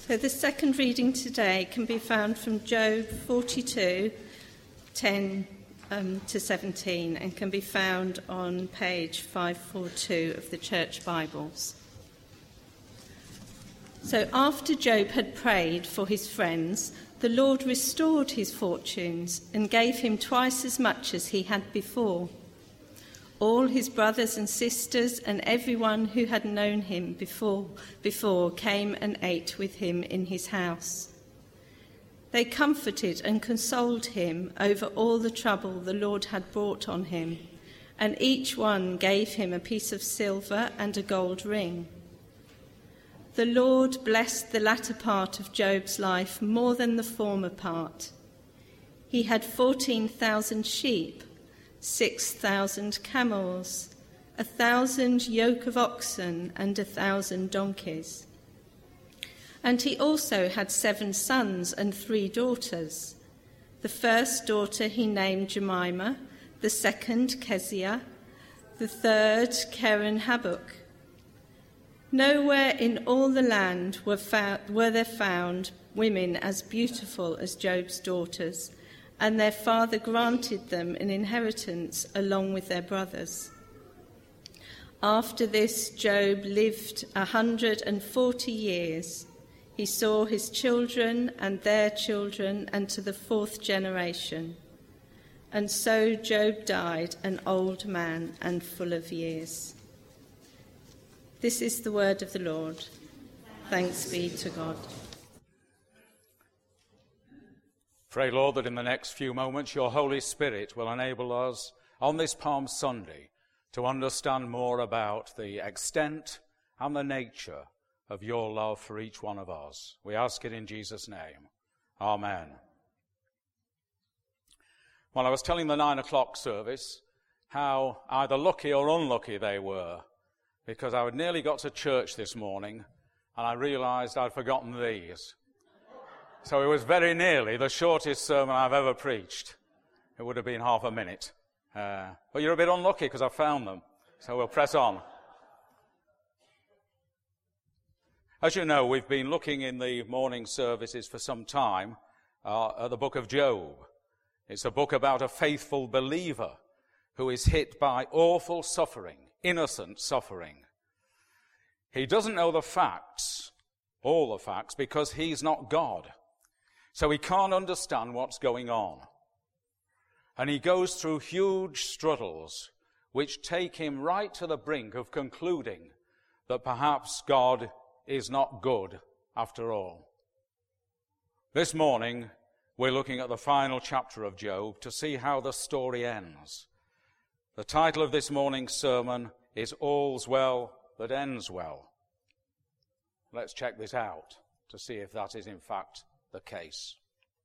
So the second reading today can be found from Job 42, 10 to 17, and can be found on page 542 of the Church Bibles. So after Job had prayed for his friends, the Lord restored his fortunes and gave him twice as much as he had before. All his brothers and sisters and everyone who had known him before came and ate with him in his house. They comforted and consoled him over all the trouble the Lord had brought on him, and each one gave him a piece of silver and a gold ring. The Lord blessed the latter part of Job's life more than the former part. He had 14,000 sheep, 6,000 camels, 1,000 yoke of oxen, and 1,000 donkeys. And he also had 7 sons and 3 daughters. The first daughter he named Jemimah, the second Keziah, the third Keren-Happuch. Nowhere in all the land were there found women as beautiful as Job's daughters, and their father granted them an inheritance along with their brothers. After this, Job lived 140 years. He saw his children and their children, and to the 4th generation. And so Job died an old man and full of years. This is the word of the Lord. Thanks be to God. Pray, Lord, that in the next few moments your Holy Spirit will enable us on this Palm Sunday to understand more about the extent and the nature of your love for each one of us. We ask it in Jesus' name. Amen. Well, I was telling the 9 o'clock service how either lucky or unlucky they were, because I had nearly got to church this morning and I realised I'd forgotten these. So it was very nearly the shortest sermon I've ever preached. It would have been half a minute. But you're a bit unlucky because I found them. So we'll press on. As you know, we've been looking in the morning services for some time at the book of Job. It's a book about a faithful believer who is hit by awful suffering, innocent suffering. He doesn't know the facts, all the facts, because he's not God. So he can't understand what's going on. And he goes through huge struggles which take him right to the brink of concluding that perhaps God is not good after all. This morning, we're looking at the final chapter of Job to see how the story ends. The title of this morning's sermon is All's Well That Ends Well. Let's check this out to see if that is in fact the case.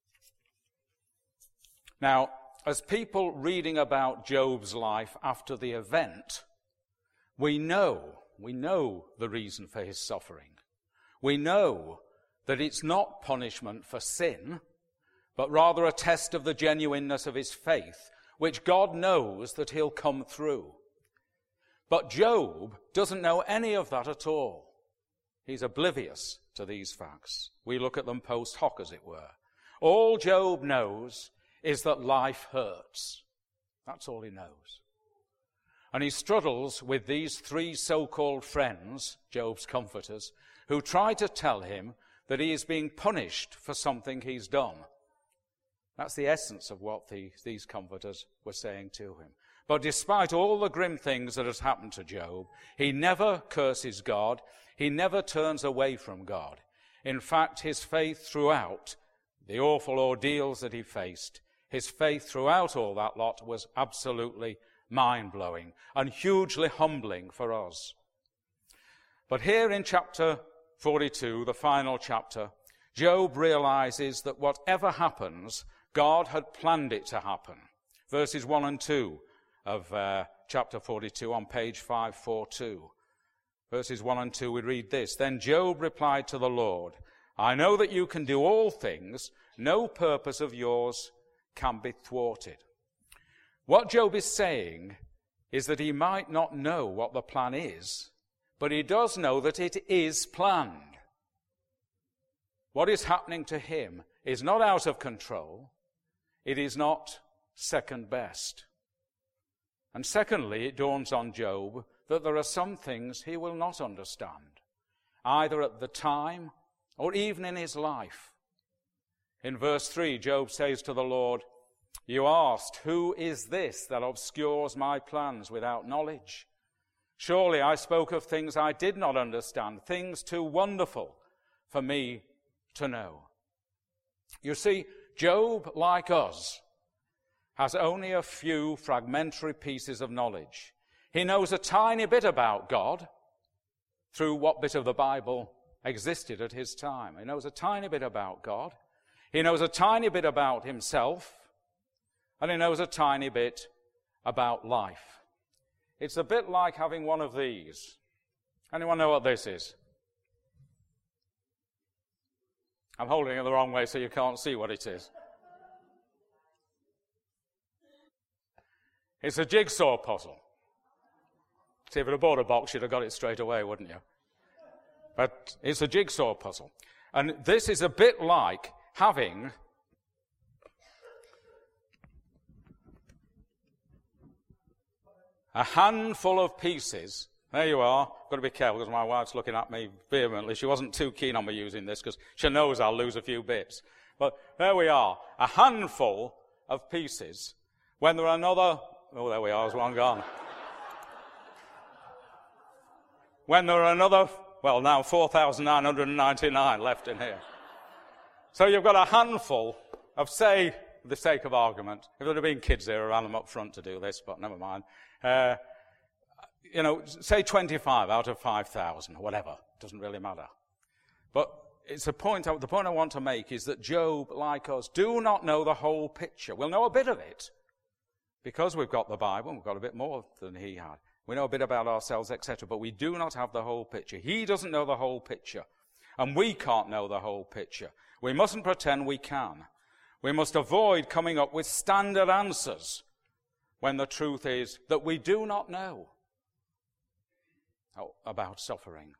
Now, as people reading about Job's life after the event, we know the reason for his suffering. We know that it's not punishment for sin, but rather a test of the genuineness of his faith, which God knows that he'll come through. But Job doesn't know any of that at all. He's oblivious to these facts. We look at them post hoc, as it were. All Job knows is that life hurts. That's all he knows. And he struggles with these 3 so-called friends, Job's comforters, who try to tell him that he is being punished for something he's done. That's the essence of what these comforters were saying to him. But despite all the grim things that has happened to Job, he never curses God. He never turns away from God. In fact, his faith throughout the awful ordeals that he faced, his faith throughout all that lot was absolutely mind-blowing and hugely humbling for us. But here in chapter 42, the final chapter, Job realizes that whatever happens, God had planned it to happen. Verses 1 and 2 of chapter 42 on page 542. Verses 1 and 2, we read this. Then Job replied to the Lord, I know that you can do all things. No purpose of yours can be thwarted. What Job is saying is that he might not know what the plan is, but he does know that it is planned. what is happening to him is not out of control. It is not second best. And secondly, it dawns on Job that there are some things he will not understand, either at the time or even in his life. In verse 3, Job says to the Lord, "You asked, who is this that obscures my plans without knowledge? Surely I spoke of things I did not understand, things too wonderful for me to know." You see, Job, like us, has only a few fragmentary pieces of knowledge. He knows a tiny bit about God through what bit of the Bible existed at his time. He knows a tiny bit about God. He knows a tiny bit about himself. And he knows a tiny bit about life. It's a bit like having one of these. Anyone know what this is? I'm holding it the wrong way so you can't see what it is. It's a jigsaw puzzle. See, if it had bought a box, you'd have got it straight away, wouldn't you? But it's a jigsaw puzzle. And this is a bit like having a handful of pieces. There you are. I've got to be careful because my wife's looking at me vehemently. She wasn't too keen on me using this because she knows I'll lose a few bits. But there we are. A handful of pieces. When there are another... Oh, there we are. There's one gone. When there are another... Well, now 4,999 left in here. So you've got a handful of, say, for the sake of argument, if there had been kids here around them up front to do this, but never mind, say 25 out of 5,000 or whatever. Doesn't really matter. But it's the point I want to make is that Job, like us, do not know the whole picture. We'll know a bit of it because we've got the Bible. We've got a bit more than he had. We know a bit about ourselves, etc., but we do not have the whole picture. He doesn't know the whole picture, and we can't know the whole picture. We mustn't pretend we can. We must avoid coming up with standard answers when the truth is that we do not know about suffering.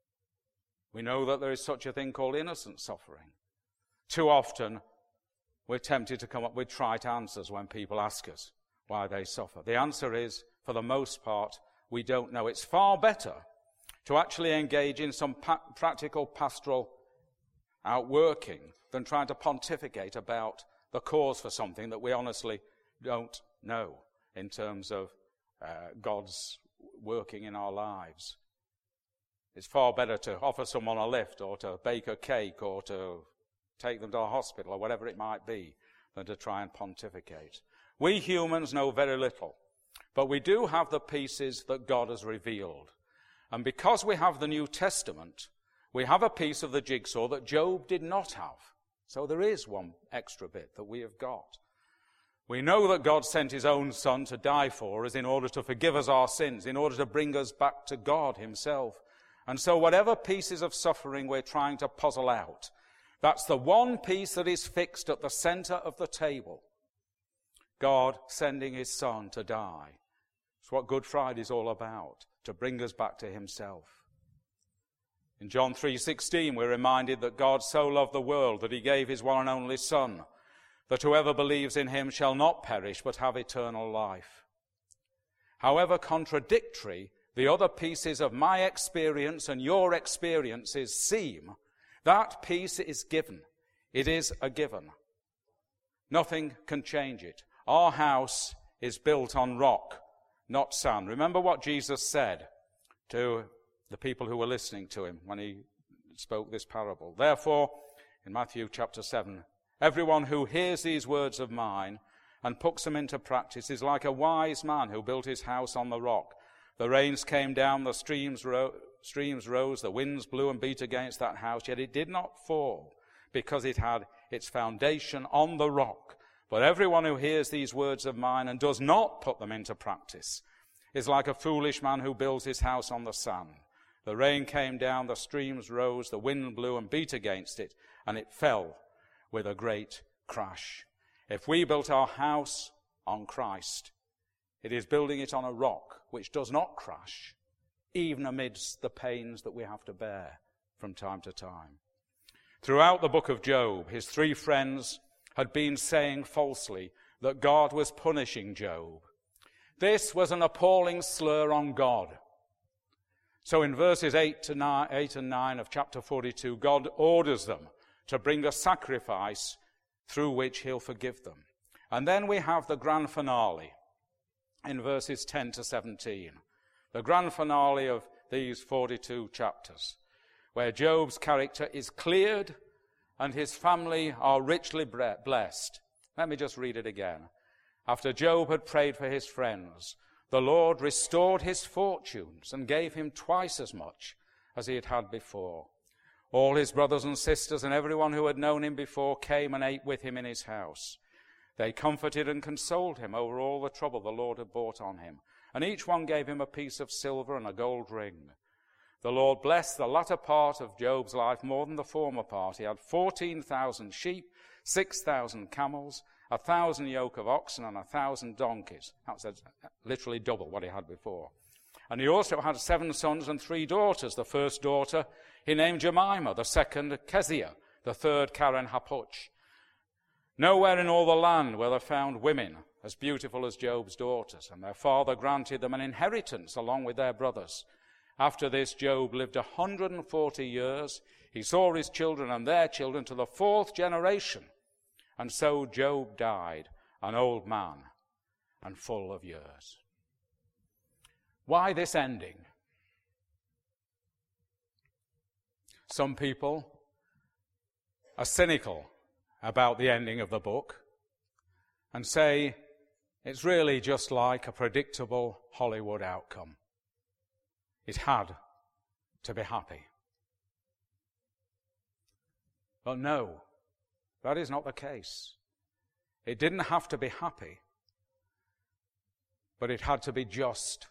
We know that there is such a thing called innocent suffering. Too often, we're tempted to come up with trite answers when people ask us why they suffer. The answer is, for the most part, we don't know. It's far better to actually engage in some practical pastoral outworking than trying to pontificate about the cause for something that we honestly don't know in terms of God's working in our lives. It's far better to offer someone a lift or to bake a cake or to take them to a hospital or whatever it might be than to try and pontificate. We humans know very little, but we do have the pieces that God has revealed. And because we have the New Testament, we have a piece of the jigsaw that Job did not have. So there is one extra bit that we have got. We know that God sent his own Son to die for us in order to forgive us our sins, in order to bring us back to God himself. And so whatever pieces of suffering we're trying to puzzle out, that's the one piece that is fixed at the center of the table. God sending his Son to die. It's what Good Friday is all about, to bring us back to himself. In John 3:16, we're reminded that God so loved the world that he gave his one and only Son, that whoever believes in him shall not perish but have eternal life. However contradictory the other pieces of my experience and your experiences seem, that piece is given. It is a given. Nothing can change it. Our house is built on rock, not sand. Remember what Jesus said to the people who were listening to him when he spoke this parable. Therefore, in Matthew chapter 7, everyone who hears these words of mine and puts them into practice is like a wise man who built his house on the rock. The rains came down, the streams rose, the winds blew and beat against that house, yet it did not fall, because it had its foundation on the rock. But everyone who hears these words of mine and does not put them into practice is like a foolish man who builds his house on the sand. The rain came down, the streams rose, the wind blew and beat against it, and it fell with a great crash. If we built our house on Christ, it is building it on a rock which does not crash, even amidst the pains that we have to bear from time to time. Throughout the book of Job, his three friends had been saying falsely that God was punishing Job. This was an appalling slur on God. So in verses 8 and 9 of chapter 42, God orders them to bring a sacrifice through which he'll forgive them. And then we have the grand finale in verses 10 to 17. The grand finale of these 42 chapters, where Job's character is cleared and his family are richly blessed. Let me just read it again. After Job had prayed for his friends, the Lord restored his fortunes and gave him twice as much as he had had before. All his brothers and sisters and everyone who had known him before came and ate with him in his house. They comforted and consoled him over all the trouble the Lord had brought on him, and each one gave him a piece of silver and a gold ring. The Lord blessed the latter part of Job's life more than the former part. He had 14,000 sheep, 6,000 camels, 1,000 yoke of oxen, and 1,000 donkeys. That was literally double what he had before. And he also had 7 sons and 3 daughters. The first daughter he named Jemimah, the second Keziah, the third Karen Happuch. Nowhere in all the land were there found women as beautiful as Job's daughters, and their father granted them an inheritance along with their brothers. After this, Job lived 140 years. He saw his children and their children to the 4th generation. And so Job died, an old man and full of years. Why this ending? Some people are cynical about the ending of the book and say it's really just like a predictable Hollywood outcome. It had to be happy. But no, that is not the case. It didn't have to be happy, but it had to be just.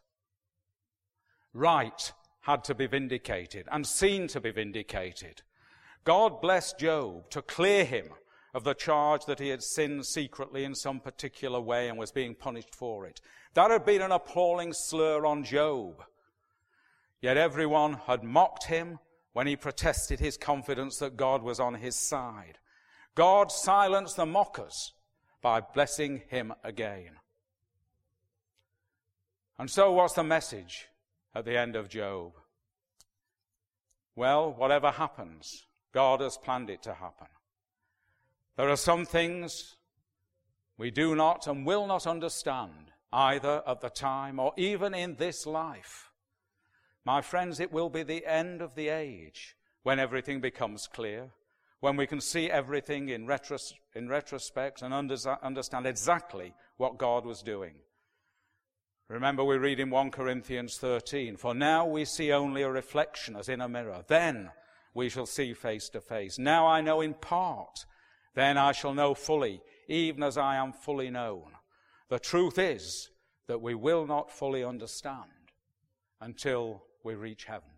Right had to be vindicated and seen to be vindicated. God blessed Job to clear him of the charge that he had sinned secretly in some particular way and was being punished for it. That had been an appalling slur on Job. Yet everyone had mocked him when he protested his confidence that God was on his side. God silenced the mockers by blessing him again. And so what's the message at the end of Job? Well, whatever happens, God has planned it to happen. There are some things we do not and will not understand, either at the time or even in this life. My friends, it will be the end of the age when everything becomes clear, when we can see everything in retrospect and understand exactly what God was doing. Remember, we read in 1 Corinthians 13, "For now we see only a reflection as in a mirror. Then we shall see face to face. Now I know in part. Then I shall know fully, even as I am fully known." The truth is that we will not fully understand until we reach heaven.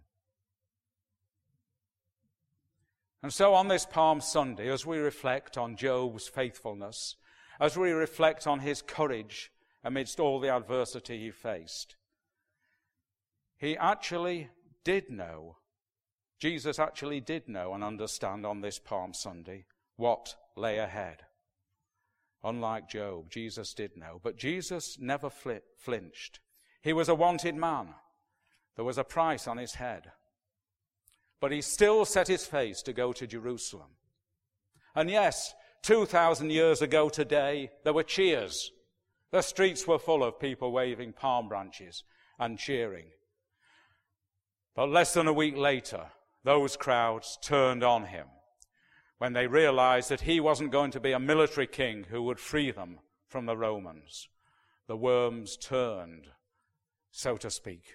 And so on this Palm Sunday, as we reflect on Job's faithfulness, as we reflect on his courage amidst all the adversity he faced, he actually did know, Jesus actually did know and understand on this Palm Sunday what lay ahead. Unlike Job, Jesus did know, but Jesus never flinched. He was a wanted man. There was a price on his head. But he still set his face to go to Jerusalem. And yes, 2,000 years ago today, there were cheers. The streets were full of people waving palm branches and cheering. But less than a week later, those crowds turned on him when they realized that he wasn't going to be a military king who would free them from the Romans. The worms turned, so to speak.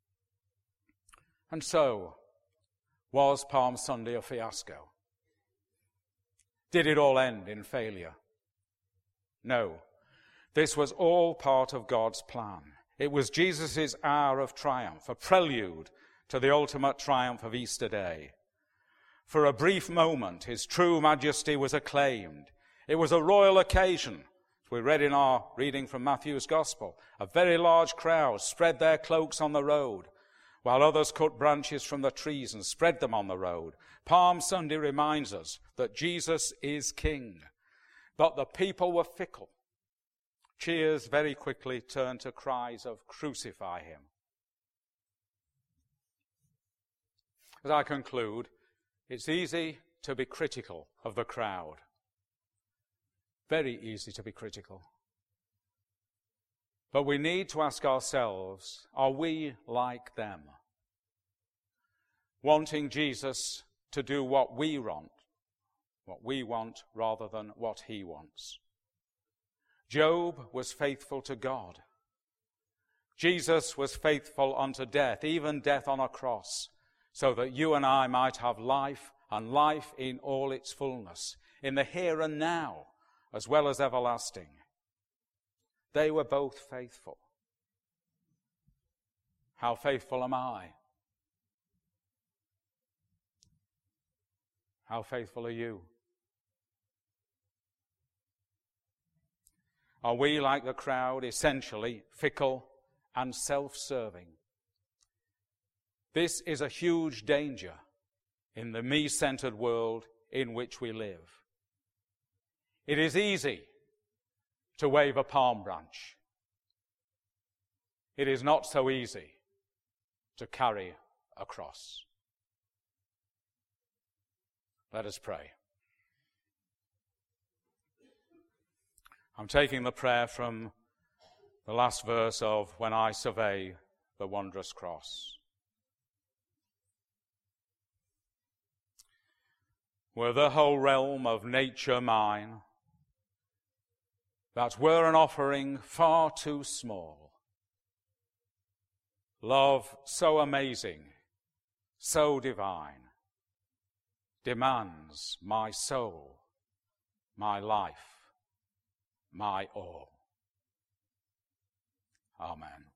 And so, was Palm Sunday a fiasco? Did it all end in failure? No. This was all part of God's plan. It was Jesus' hour of triumph, a prelude to the ultimate triumph of Easter Day. For a brief moment, his true majesty was acclaimed. It was a royal occasion. As we read in our reading from Matthew's Gospel, a very large crowd spread their cloaks on the road, while others cut branches from the trees and spread them on the road. Palm Sunday reminds us that Jesus is King. But the people were fickle. Cheers very quickly turned to cries of "Crucify him." As I conclude, it's easy to be critical of the crowd. Very easy to be critical. But we need to ask ourselves, are we like them? Wanting Jesus to do what we want rather than what he wants. Job was faithful to God. Jesus was faithful unto death, even death on a cross, so that you and I might have life, and life in all its fullness, in the here and now, as well as everlasting. They were both faithful. How faithful am I? How faithful are you? Are we, like the crowd, essentially fickle and self-serving? This is a huge danger in the me-centered world in which we live. It is easy to wave a palm branch. It is not so easy to carry a cross. Let us pray. I'm taking the prayer from the last verse of "When I Survey the Wondrous Cross." Were the whole realm of nature mine, that were an offering far too small. Love so amazing, so divine, demands my soul, my life, my all. Amen.